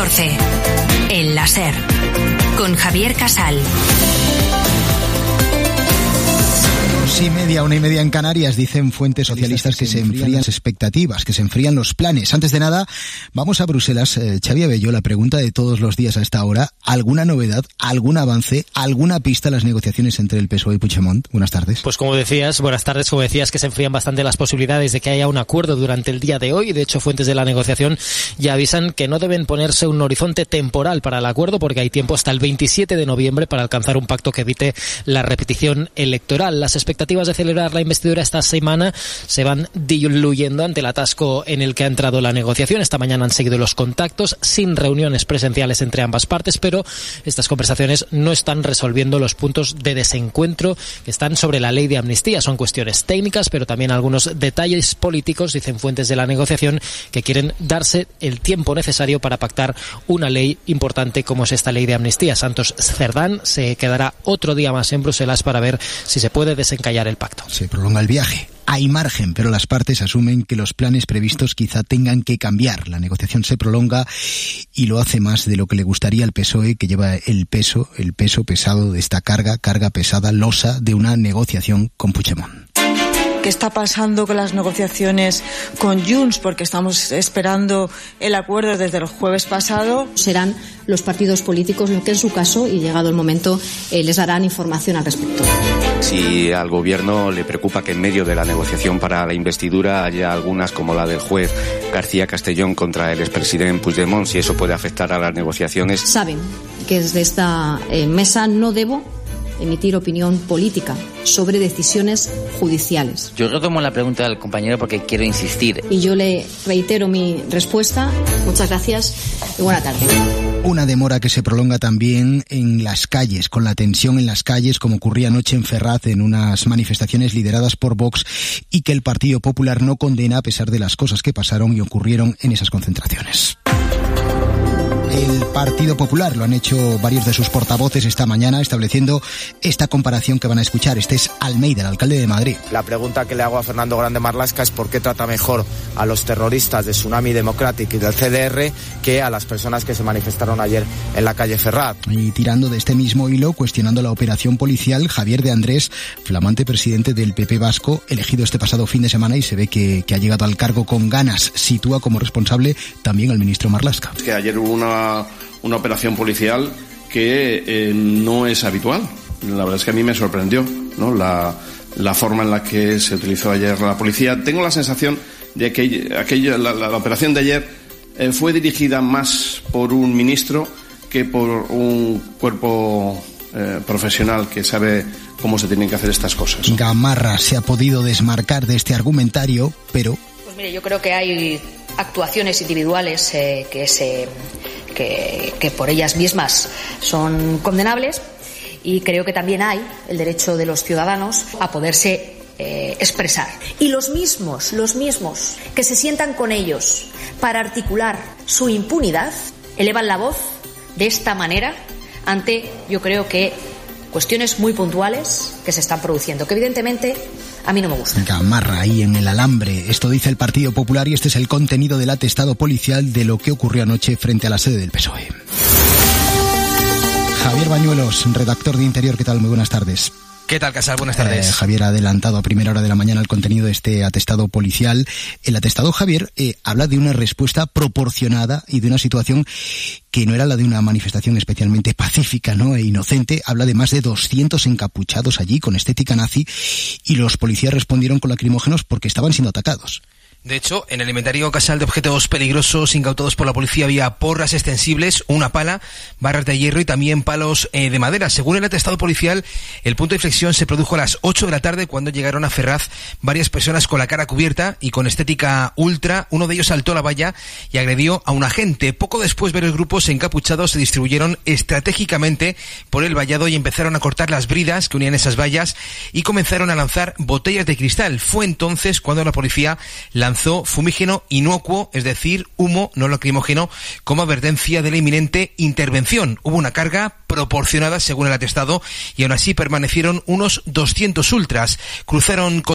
14. El láser. Con Javier Casal. 2:30, 1:30 en Canarias. Dicen fuentes socialistas que se enfrían las expectativas, que se enfrían los planes. Antes de nada, vamos a Bruselas. Xavi Abello, la pregunta de todos los días a esta hora: ¿alguna novedad, algún avance, alguna pista en las negociaciones entre el PSOE y Puigdemont? Buenas tardes. Pues buenas tardes, como decías, que se enfrían bastante las posibilidades de que haya un acuerdo durante el día de hoy. De hecho, fuentes de la negociación ya avisan que no deben ponerse un horizonte temporal para el acuerdo, porque hay tiempo hasta el 27 de noviembre para alcanzar un pacto que evite la repetición electoral. Las expectativas de celebrar la investidura esta semana se van diluyendo ante el atasco en el que ha entrado la negociación. Esta mañana han seguido los contactos sin reuniones presenciales entre ambas partes, pero estas conversaciones no están resolviendo los puntos de desencuentro que están sobre la ley de amnistía. Son cuestiones técnicas, pero también algunos detalles políticos, dicen fuentes de la negociación, que quieren darse el tiempo necesario para pactar una ley importante como es esta ley de amnistía. Santos Cerdán se quedará otro día más en Bruselas para ver si se puede desencallar el pacto. Se prolonga el viaje. Hay margen, pero las partes asumen que los planes previstos quizá tengan que cambiar. La negociación se prolonga y lo hace más de lo que le gustaría al PSOE, que lleva el peso pesado de esta carga pesada, losa de una negociación con Puigdemont. ¿Qué está pasando con las negociaciones con Junts? Porque estamos esperando el acuerdo desde el jueves pasado. Serán los partidos políticos los que en su caso, y llegado el momento, les darán información al respecto. Si al gobierno le preocupa que en medio de la negociación para la investidura haya algunas, como la del juez García Castellón contra el expresidente Puigdemont, si eso puede afectar a las negociaciones. Saben que desde esta mesa no debo emitir opinión política sobre decisiones judiciales. Yo retomo la pregunta del compañero porque quiero insistir. Y yo le reitero mi respuesta. Muchas gracias y buena tarde. Una demora que se prolonga también en las calles, con la tensión en las calles, como ocurría anoche en Ferraz en unas manifestaciones lideradas por Vox, y que el Partido Popular no condena a pesar de las cosas que pasaron y ocurrieron en esas concentraciones. El Partido Popular lo han hecho varios de sus portavoces esta mañana, estableciendo esta comparación que van a escuchar. Este es Almeida, el alcalde de Madrid. La pregunta que le hago a Fernando Grande Marlaska es por qué trata mejor a los terroristas de Tsunami Democratic y del CDR que a las personas que se manifestaron ayer en la calle Ferraz. Y tirando de este mismo hilo, cuestionando la operación policial, Javier de Andrés, flamante presidente del PP vasco, elegido este pasado fin de semana y se ve que ha llegado al cargo con ganas, sitúa como responsable también al ministro Marlaska. Es que ayer hubo una operación policial que no es habitual. La verdad es que a mí me sorprendió, ¿no? La forma en la que se utilizó ayer la policía. Tengo la sensación de que la operación de ayer fue dirigida más por un ministro que por un cuerpo profesional que sabe cómo se tienen que hacer estas cosas. Gamarra se ha podido desmarcar de este argumentario, pero... Pues mire, yo creo que hay actuaciones individuales que por ellas mismas son condenables, y creo que también hay el derecho de los ciudadanos a poderse expresar. Y los mismos que se sientan con ellos para articular su impunidad, elevan la voz de esta manera ante, yo creo que, cuestiones muy puntuales que se están produciendo, que evidentemente a mí no me gusta. Gamarra ahí en el alambre. Esto dice el Partido Popular y este es el contenido del atestado policial de lo que ocurrió anoche frente a la sede del PSOE. Javier Bañuelos, redactor de Interior, ¿qué tal? Muy buenas tardes. ¿Qué tal, Casal? Buenas tardes. Javier ha adelantado a primera hora de la mañana el contenido de este atestado policial. El atestado, Javier, habla de una respuesta proporcionada y de una situación que no era la de una manifestación especialmente pacífica, ¿no?, e inocente. Habla de más de 200 encapuchados allí con estética nazi y los policías respondieron con lacrimógenos porque estaban siendo atacados. De hecho, en el inventario, Casal, de objetos peligrosos incautados por la policía había porras extensibles, una pala, barras de hierro y también palos de madera. Según el atestado policial, el punto de inflexión se produjo a las 8 de la tarde cuando llegaron a Ferraz varias personas con la cara cubierta y con estética ultra. Uno de ellos saltó a la valla y agredió a un agente. Poco después, varios grupos encapuchados se distribuyeron estratégicamente por el vallado y empezaron a cortar las bridas que unían esas vallas y comenzaron a lanzar botellas de cristal. Fue entonces cuando la policía lanzó fumígeno inocuo, es decir, humo no lacrimógeno, como advertencia de la inminente intervención. Hubo una carga proporcionada según el atestado y aún así permanecieron unos 200 ultras. Cruzaron